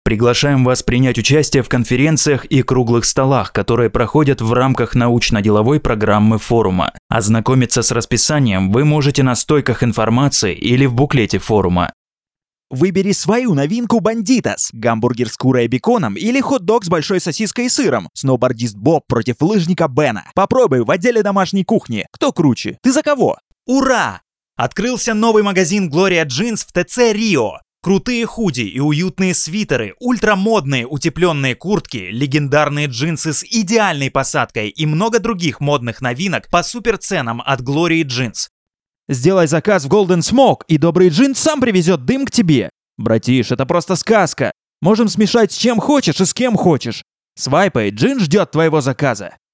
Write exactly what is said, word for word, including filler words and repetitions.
Приглашаем вас принять участие в конференциях и круглых столах, которые проходят в рамках научно-деловой программы форума. Ознакомиться с расписанием вы можете на стойках информации или в буклете форума. Выбери свою новинку Бандитас. Гамбургер с курой и беконом или хот-дог с большой сосиской и сыром. Сноубордист Боб против лыжника Бена. Попробуй в отделе домашней кухни. Кто круче? Ты за кого? Ура! Открылся новый магазин Gloria Jeans в ТЦ Рио. Крутые худи и уютные свитеры, ультрамодные утепленные куртки, легендарные джинсы с идеальной посадкой и много других модных новинок по суперценам от Gloria Jeans. Сделай заказ в Golden Smoke, и добрый джин сам привезет дым к тебе. Братиш, это просто сказка. Можем смешать с чем хочешь и с кем хочешь. Свайпай, джин ждет твоего заказа.